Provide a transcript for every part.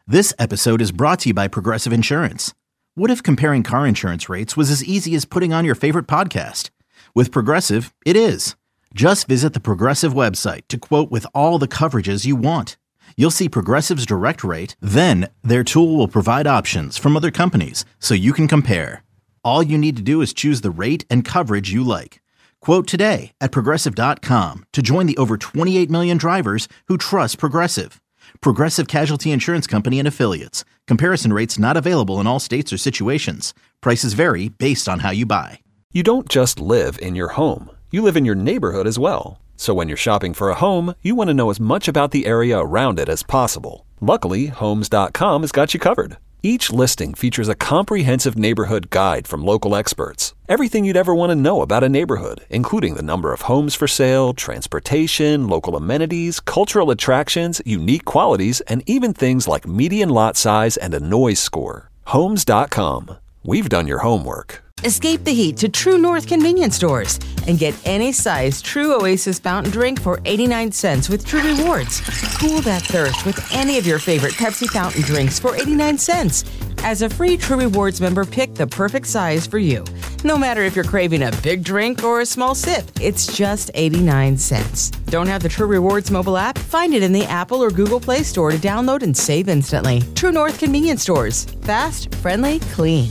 This episode is brought to you by Progressive Insurance. What if comparing car insurance rates was as easy as putting on your favorite podcast? With Progressive, it is. Just visit the Progressive website to quote with all the coverages you want. You'll see Progressive's direct rate, then their tool will provide options from other companies so you can compare. All you need to do is choose the rate and coverage you like. Quote today at Progressive.com to join the over 28 million drivers who trust Progressive. Progressive Casualty Insurance Company and Affiliates. Comparison rates not available in all states or situations. Prices vary based on how you buy. You don't just live in your home. You live in your neighborhood as well. So when you're shopping for a home, you want to know as much about the area around it as possible. Luckily, Homes.com has got you covered. Each listing features a comprehensive neighborhood guide from local experts. Everything you'd ever want to know about a neighborhood, including the number of homes for sale, transportation, local amenities, cultural attractions, unique qualities, and even things like median lot size and a noise score. Homes.com. We've done your homework. Escape the heat to True North convenience stores and get any size True Oasis fountain drink for 89 cents with True Rewards. Cool that thirst with any of your favorite Pepsi fountain drinks for 89 cents. As a free True Rewards member, pick the perfect size for you. No matter if you're craving a big drink or a small sip, it's just 89 cents. Don't have the True Rewards mobile app? Find it in the Apple or Google Play Store to download and save instantly. True North convenience stores. Fast, friendly, clean.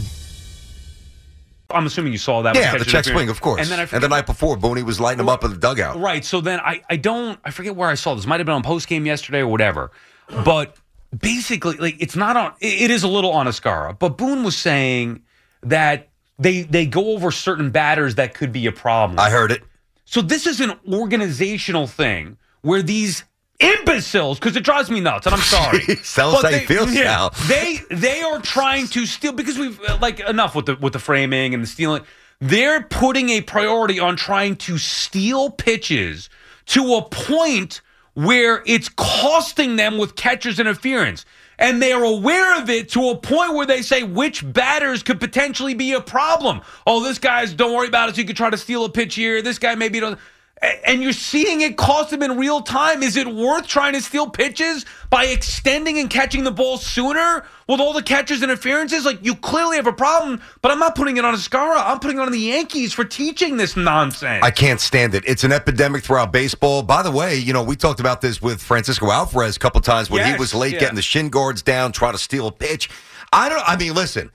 I'm assuming you saw that. Yeah, the check swing, of course. And the night before, Booney was lighting him up in the dugout. Right. So then I forget where I saw this. Might have been on postgame yesterday or whatever. But basically, like, it's not on. It is a little on Ascara. But Boone was saying that they go over certain batters that could be a problem. I heard it. So this is an organizational thing where these imbeciles, because it drives me nuts, and I'm sorry. Sal, how you feel, Sal. They are trying to steal, because we've enough with the framing and the stealing. They're putting a priority on trying to steal pitches to a point where it's costing them with catcher's interference. And they are aware of it to a point where they say which batters could potentially be a problem. Oh, this guy's, don't worry about it, so you could try to steal a pitch here. This guy maybe don't. And you're seeing it cost them in real time. Is it worth trying to steal pitches by extending and catching the ball sooner with all the catcher's interferences? Like, you clearly have a problem, but I'm not putting it on Ascara. I'm putting it on the Yankees for teaching this nonsense. I can't stand it. It's an epidemic throughout baseball. By the way, we talked about this with Francisco Alvarez a couple times when he was late getting the shin guards down, trying to steal a pitch. Listen.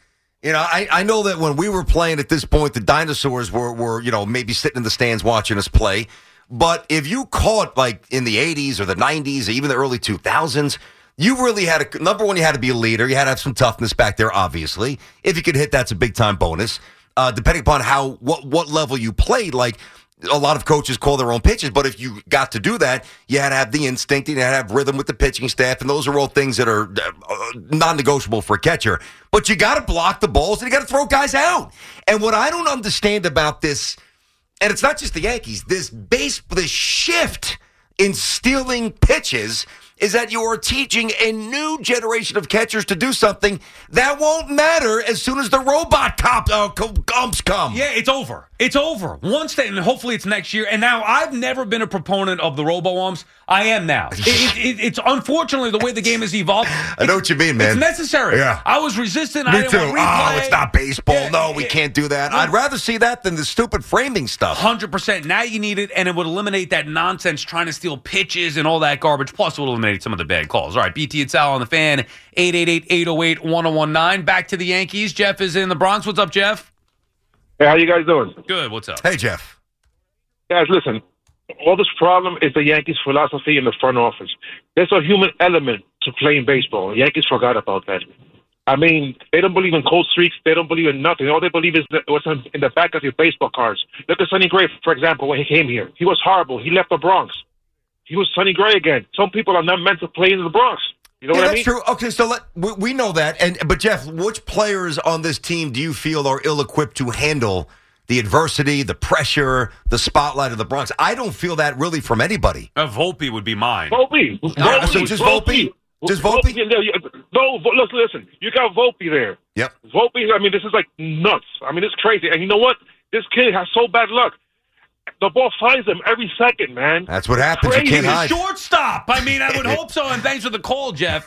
I know that when we were playing at this point, the dinosaurs were maybe sitting in the stands watching us play. But if you caught, like, in the 80s or the 90s or even the early 2000s, you really had number one, you had to be a leader. You had to have some toughness back there, obviously. If you could hit, that's a big-time bonus. Depending upon what level you played, like, a lot of coaches call their own pitches, but if you got to do that, you had to have the instinct, and you had to have rhythm with the pitching staff, and those are all things that are non-negotiable for a catcher. But you got to block the balls, and you got to throw guys out. And what I don't understand about this, and it's not just the Yankees, this shift in stealing pitches is that you are teaching a new generation of catchers to do something that won't matter as soon as the robot umps come. Yeah, it's over. It's over. Once and hopefully it's next year. And now, I've never been a proponent of the robo-umps. I am now. It's unfortunately the way the game has evolved. I know what you mean, man. It's necessary. Yeah. I was resistant. Me I didn't too. want replay. It's not baseball. We can't do that. I'd rather see that than the stupid framing stuff. 100%. Now you need it, and it would eliminate that nonsense trying to steal pitches and all that garbage. Plus, it would eliminate some of the bad calls. All right, BT and Sal on the Fan, 888-808-1019. Back to the Yankees. Jeff is in the Bronx. What's up, Jeff? Hey, how you guys doing? Good. What's up? Hey, Jeff. Guys, listen. All this problem is the Yankees' philosophy in the front office. There's a human element to playing baseball. The Yankees forgot about that. I mean, they don't believe in cold streaks. They don't believe in nothing. All they believe is what's in the back of your baseball cards. Look at Sonny Gray, for example, when he came here. He was horrible. He left the Bronx. He was Sonny Gray again. Some people are not meant to play in the Bronx. You know what I mean? That's true. Okay, so we know that. But, Jeff, which players on this team do you feel are ill-equipped to handle the adversity, the pressure, the spotlight of the Bronx? I don't feel that really from anybody. Volpe would be mine. Volpe. So just Volpe? Just Volpe? No, listen. You got Volpe there. Yep. Volpe, I mean, this is like nuts. I mean, it's crazy. And you know what? This kid has so bad luck. the ball finds him every second, man. That's what happens. Crazy. You can't hide. Shortstop. I mean, I would hope so. And thanks for the call, Jeff.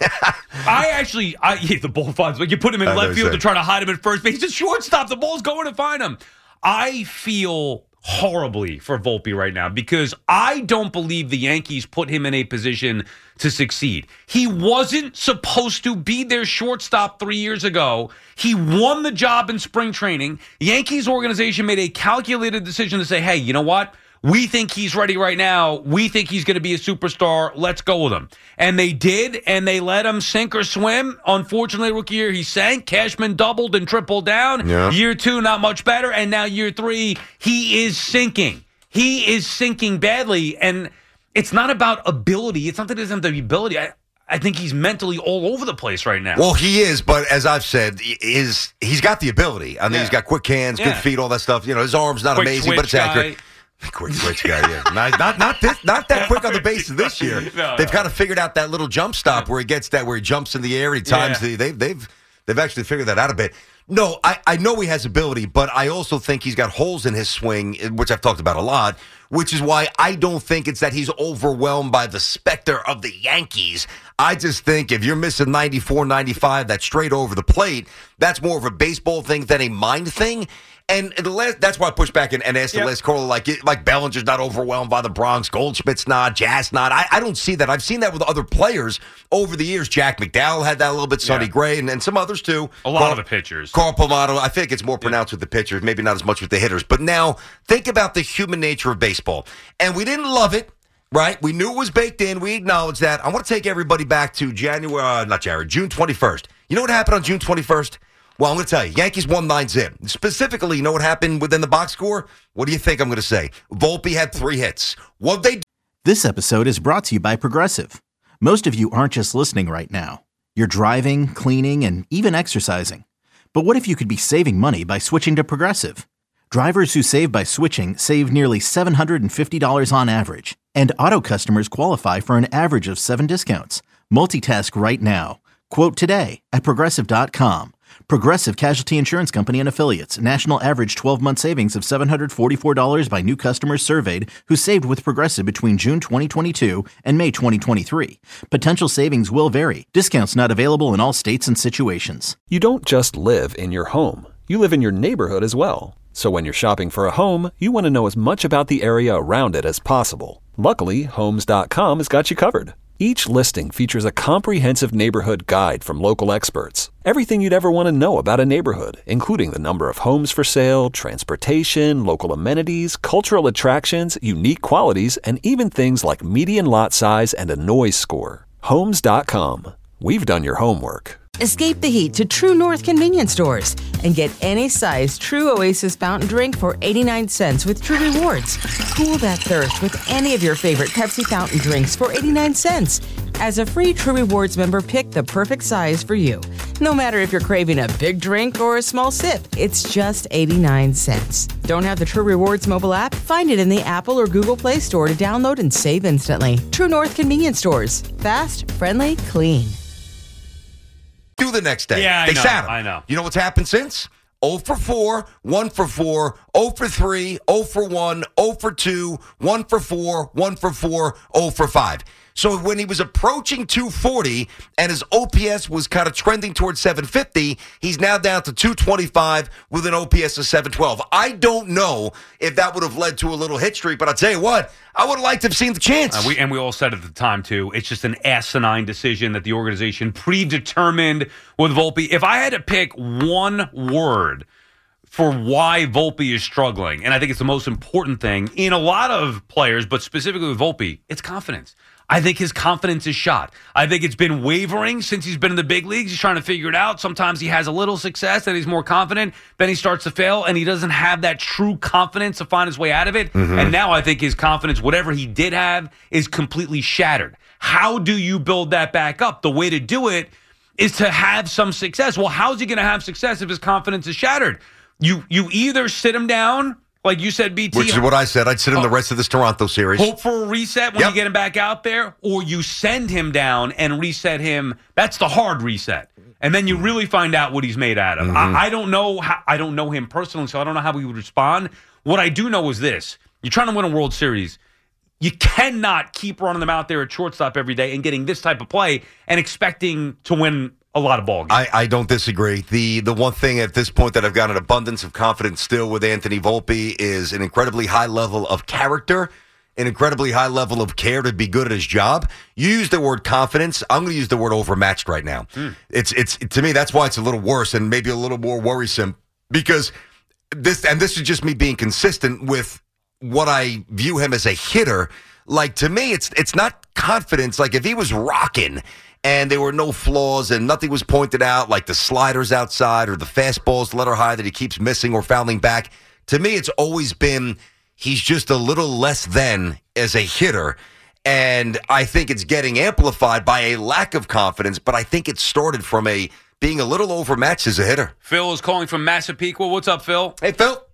The ball finds, but you put him in left field to try to hide him at first base. He's a shortstop. The ball's going to find him. I feel horribly for Volpe right now because I don't believe the Yankees put him in a position to succeed. He wasn't supposed to be their shortstop 3 years ago. He won the job in spring training. Yankees organization made a calculated decision to say, hey, you know what? We think he's ready right now. We think he's going to be a superstar. Let's go with him. And they did, and they let him sink or swim. Unfortunately, rookie year, he sank. Cashman doubled and tripled down. Yeah. Year 2, not much better. And now year 3, he is sinking. He is sinking badly. And it's not about ability. It's not that he doesn't have the ability. I think he's mentally all over the place right now. Well, he is, but as I've said, he's got the ability. I mean, he's got quick hands, good feet, all that stuff. You know, his arm's not amazing, but it's accurate. Quick twitch guy, yeah. Not that quick on the bases this year. They've kind of figured out that little jump stop where he gets that, where he jumps in the air. He times they've actually figured that out a bit. No, I know he has ability, but I also think he's got holes in his swing, which I've talked about a lot, which is why I don't think it's that he's overwhelmed by the specter of the Yankees. I just think if you're missing 94, 95, that's straight over the plate, that's more of a baseball thing than a mind thing. And that's why I pushed back and asked the last caller, like Bellinger's not overwhelmed by the Bronx, Goldschmidt's not, Jazz not. I don't see that. I've seen that with other players over the years. Jack McDowell had that a little bit, Sonny Gray, and some others too. A lot of the pitchers. Carl Palmato, I think it's more pronounced with the pitchers, maybe not as much with the hitters. But now, think about the human nature of baseball. And we didn't love it. Right? We knew it was baked in. We acknowledged that. I want to take everybody back to June 21st. You know what happened on June 21st? Well, I'm going to tell you, Yankees won 9-0. Specifically, you know what happened within the box score? What do you think I'm going to say? Volpe had 3 hits. What they do? This episode is brought to you by Progressive. Most of you aren't just listening right now. You're driving, cleaning, and even exercising. But what if you could be saving money by switching to Progressive? Drivers who save by switching save nearly $750 on average. And auto customers qualify for an average of 7 discounts. Multitask right now. Quote today at Progressive.com. Progressive Casualty Insurance Company and Affiliates. National average 12-month savings of $744 by new customers surveyed who saved with Progressive between June 2022 and May 2023. Potential savings will vary. Discounts not available in all states and situations. You don't just live in your home. You live in your neighborhood as well. So when you're shopping for a home, you want to know as much about the area around it as possible. Luckily, Homes.com has got you covered. Each listing features a comprehensive neighborhood guide from local experts. Everything you'd ever want to know about a neighborhood, including the number of homes for sale, transportation, local amenities, cultural attractions, unique qualities, and even things like median lot size and a noise score. Homes.com. We've done your homework. Escape the heat to True North convenience stores and get any size True Oasis fountain drink for 89 cents with True Rewards. Cool that thirst with any of your favorite Pepsi fountain drinks for 89 cents. As a free True Rewards member, pick the perfect size for you. No matter if you're craving a big drink or a small sip, it's just 89 cents. Don't have the True Rewards mobile app? Find it in the Apple or Google Play Store to download and save instantly. True North convenience stores. Fast, friendly, clean. Do the next day. Yeah, they sat him. I know. You know what's happened since? 0 for 4, 1 for 4, 0 for 3, 0 for 1, 0 for 2, 1 for 4, 1 for 4, 0 for 5. So when he was approaching 240 and his OPS was kind of trending towards 750, he's now down to 225 with an OPS of 712. I don't know if that would have led to a little hit streak, but I'll tell you what, I would have liked to have seen the chance. We all said at the time, too, it's just an asinine decision that the organization predetermined with Volpe. If I had to pick one word for why Volpe is struggling, and I think it's the most important thing in a lot of players, but specifically with Volpe, it's confidence. I think his confidence is shot. I think it's been wavering since he's been in the big leagues. He's trying to figure it out. Sometimes he has a little success and he's more confident. Then he starts to fail and he doesn't have that true confidence to find his way out of it. Mm-hmm. And now I think his confidence, whatever he did have, is completely shattered. How do you build that back up? The way to do it is to have some success. Well, how's he going to have success if his confidence is shattered? You either sit him down, like you said, BT. Which is what I said. I'd sit him the rest of this Toronto series. Hope for a reset when you get him back out there, or you send him down and reset him. That's the hard reset. And then you really find out what he's made out of. Mm-hmm. I don't know I don't know him personally, so I don't know how he would respond. What I do know is this. You're trying to win a World Series. You cannot keep running them out there at shortstop every day and getting this type of play and expecting to win a lot of ball games. I don't disagree. The one thing at this point that I've got an abundance of confidence still with Anthony Volpe is an incredibly high level of character, an incredibly high level of care to be good at his job. You use the word confidence. I'm going to use the word overmatched right now. It's to me, that's why it's a little worse and maybe a little more worrisome, because this is just me being consistent with what I view him as a hitter. Like, to me, it's not confidence. Like, if he was rocking and there were no flaws and nothing was pointed out, like the sliders outside or the fastballs letter high that he keeps missing or fouling back, to me, it's always been he's just a little less than as a hitter. And I think it's getting amplified by a lack of confidence, but I think it started from being a little overmatched as a hitter. Phil is calling from Massapequa. What's up, Phil? Hey, Phil.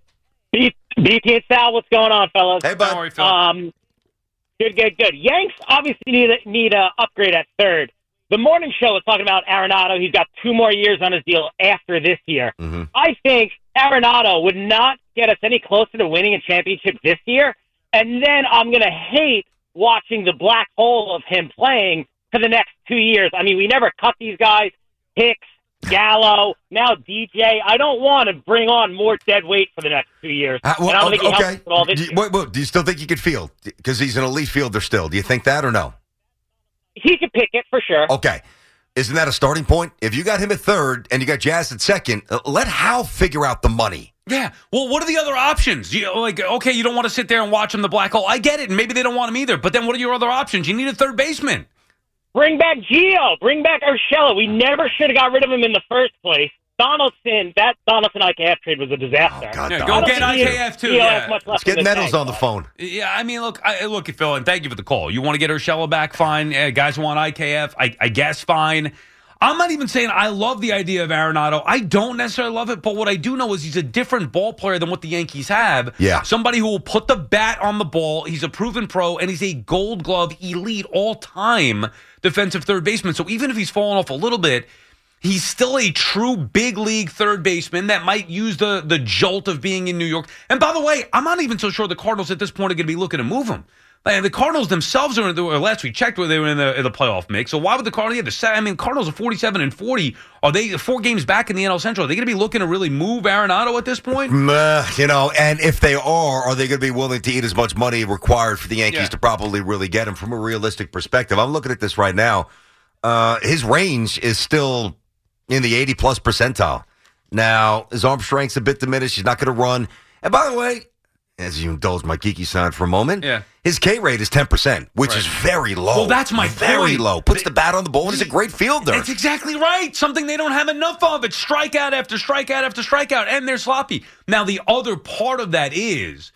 BT and Sal, what's going on, fellas? Hey, bud. How are you, Phil? Good. Yanks obviously need a upgrade at third. The morning show was talking about Arenado. He's got 2 more years on his deal after this year. Mm-hmm. I think Arenado would not get us any closer to winning a championship this year, and then I'm going to hate watching the black hole of him playing for the next 2 years. I mean, we never cut these guys. Hicks, Gallo, now DJ. I don't want to bring on more dead weight for the next 2 years. And I don't think he helps us with all this year. Wait, do you still think he could field? Because he's an elite fielder still. Do you think that or no? He could pick it for sure. Okay. Isn't that a starting point? If you got him at third and you got Jazz at second, let Hal figure out the money. Yeah. Well, what are the other options? You don't want to sit there and watch him the black hole. I get it, and maybe they don't want him either. But then what are your other options? You need a third baseman. Bring back Gio. Bring back Urshela. We never should have got rid of him in the first place. That Donaldson IKF trade was a disaster. Oh, God, yeah, go get IKF too. Yeah. Let's get Nettles on the phone. Yeah, I mean, look, Phil, and thank you for the call. You want to get Urshela back? Fine. Guys who want IKF, I guess fine. I'm not even saying I love the idea of Arenado. I don't necessarily love it, but what I do know is he's a different ball player than what the Yankees have. Yeah. Somebody who will put the bat on the ball. He's a proven pro, and he's a Gold Glove elite all-time defensive third baseman. So even if he's fallen off a little bit, he's still a true big league third baseman that might use the jolt of being in New York. And by the way, I'm not even so sure the Cardinals at this point are going to be looking to move him. Like, the Cardinals themselves are last we checked where they were in the playoff mix. So why would the Cardinals? Cardinals are 47-40. Are they 4 games back in the NL Central? Are they going to be looking to really move Arenado at this point? And if they are they going to be willing to eat as much money required for the Yankees to probably really get him from a realistic perspective? I'm looking at this right now. His range is still in the 80-plus percentile. Now, his arm strength's a bit diminished. He's not going to run. And by the way, as you indulge my geeky side for a moment, his K rate is 10%, which is very low. Well, that's my very point. low. Puts the bat on the ball and is a great fielder. That's exactly right. Something they don't have enough of. It's strikeout after strikeout after strikeout, and they're sloppy. Now, the other part of that is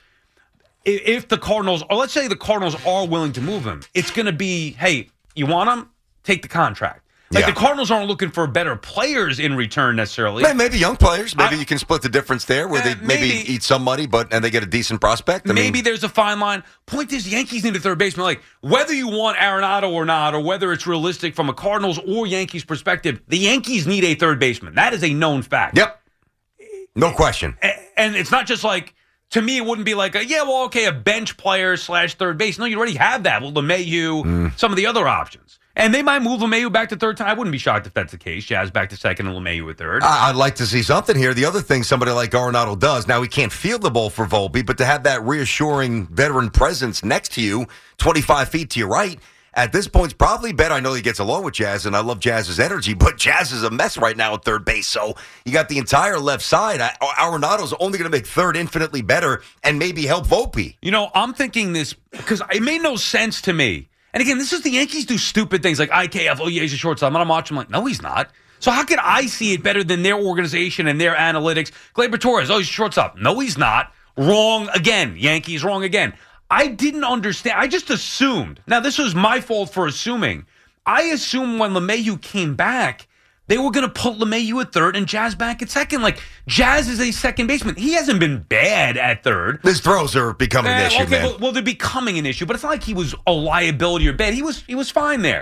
if the Cardinals, or let's say the Cardinals are willing to move him, it's going to be, hey, you want him? Take the contract. Like, the Cardinals aren't looking for better players in return necessarily. Maybe young players. Maybe you can split the difference there where they maybe eat some money, and they get a decent prospect. Maybe there's a fine line. Point is, the Yankees need a third baseman. Like, whether you want Arenado or not, or whether it's realistic from a Cardinals or Yankees perspective, the Yankees need a third baseman. That is a known fact. Yep. No question. And it's not just like, to me, it wouldn't be like, a bench player / third base. No, you already have that. Well, LeMahieu, some of the other options. And they might move LeMahieu back to third time. I wouldn't be shocked if that's the case. Jazz back to second and LeMahieu at third. I'd like to see something here. The other thing somebody like Arenado does, now he can't field the ball for Volpe, but to have that reassuring veteran presence next to you, 25 feet to your right, at this point, it's probably better. I know he gets along with Jazz, and I love Jazz's energy, but Jazz is a mess right now at third base. So you got the entire left side. Arenado's only going to make third infinitely better and maybe help Volpe. I'm thinking this because it made no sense to me. And again, this is the Yankees do stupid things like IKF, he's a shortstop. I'm watching. I'm like, no, he's not. So how could I see it better than their organization and their analytics? Gleyber Torres, he's a shortstop. No, he's not. Wrong again. Yankees wrong again. I didn't understand. I just assumed. Now, this was my fault for assuming. I assumed when LeMahieu came back, they were going to put LeMahieu at third and Jazz back at second. Like, Jazz is a second baseman. He hasn't been bad at third. His throws are becoming an issue, man. Well, they're becoming an issue, but it's not like he was a liability or bad. He was fine there.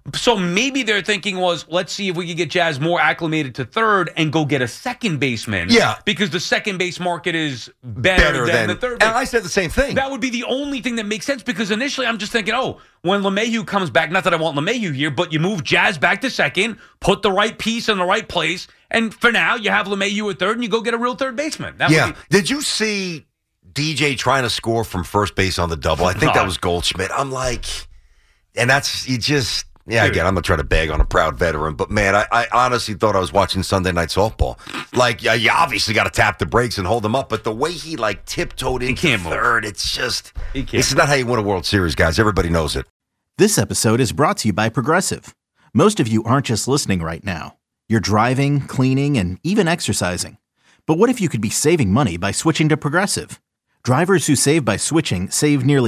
So maybe their thinking was, let's see if we can get Jazz more acclimated to third and go get a second baseman. Yeah. Because the second base market is better than the third base. And I said the same thing. That would be the only thing that makes sense, because initially I'm just thinking, when LeMahieu comes back, not that I want LeMahieu here, but you move Jazz back to second, put the right piece in the right place, and for now you have LeMahieu at third and you go get a real third baseman. Did you see DJ trying to score from first base on the double? I think that was Goldschmidt. I'm like, and that's, again, I'm not trying to bag on a proud veteran, but man, I honestly thought I was watching Sunday Night Softball. Like, you obviously got to tap the brakes and hold them up, but the way he tiptoed into third, it's just, this is not how you win a World Series, guys. Everybody knows it. This episode is brought to you by Progressive. Most of you aren't just listening right now. You're driving, cleaning, and even exercising. But what if you could be saving money by switching to Progressive? Drivers who save by switching save nearly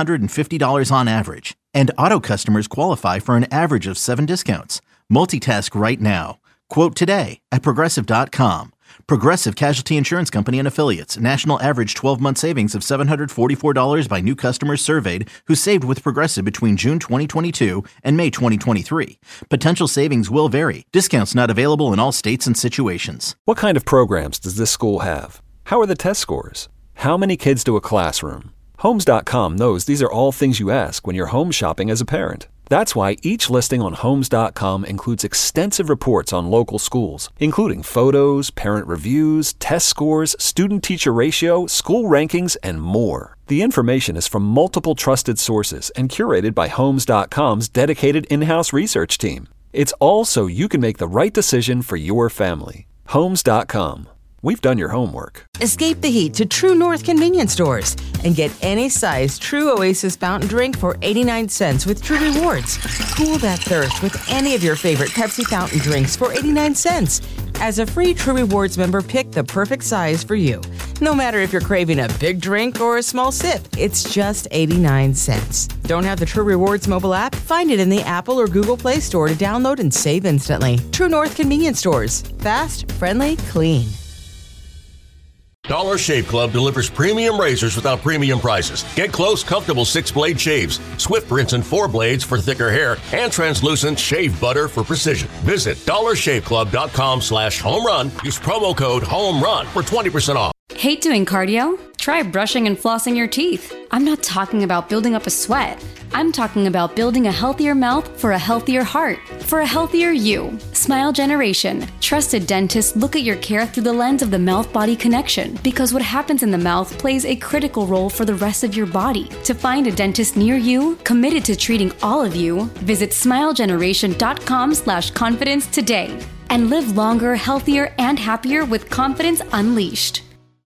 $750 on average. And auto customers qualify for an average of 7 discounts. Multitask right now. Quote today at Progressive.com. Progressive Casualty Insurance Company and Affiliates. National average 12-month savings of $744 by new customers surveyed who saved with Progressive between June 2022 and May 2023. Potential savings will vary. Discounts not available in all states and situations. What kind of programs does this school have? How are the test scores? How many kids do a classroom? Homes.com knows these are all things you ask when you're home shopping as a parent. That's why each listing on Homes.com includes extensive reports on local schools, including photos, parent reviews, test scores, student-teacher ratio, school rankings, and more. The information is from multiple trusted sources and curated by Homes.com's dedicated in-house research team. It's all so you can make the right decision for your family. Homes.com. We've done your homework. Escape the heat to True North convenience stores and get any size True Oasis fountain drink for 89 cents with True Rewards. Cool that thirst with any of your favorite Pepsi fountain drinks for 89 cents. As a free True Rewards member, pick the perfect size for you. No matter if you're craving a big drink or a small sip, it's just 89 cents. Don't have the True Rewards mobile app? Find it in the Apple or Google Play Store to download and save instantly. True North convenience stores. Fast, friendly, clean. Dollar Shave Club delivers premium razors without premium prices. Get close, comfortable 6-blade shaves, swift rinse and 4 blades for thicker hair, and translucent shave butter for precision. Visit dollarshaveclub.com/homerun. Use promo code HOMERUN for 20% off. Hate doing cardio? Try brushing and flossing your teeth. I'm not talking about building up a sweat. I'm talking about building a healthier mouth for a healthier heart, for a healthier you. Smile Generation. Trusted dentists look at your care through the lens of the mouth-body connection, because what happens in the mouth plays a critical role for the rest of your body. To find a dentist near you, committed to treating all of you, visit smilegeneration.com/confidence today and live longer, healthier, and happier with confidence unleashed.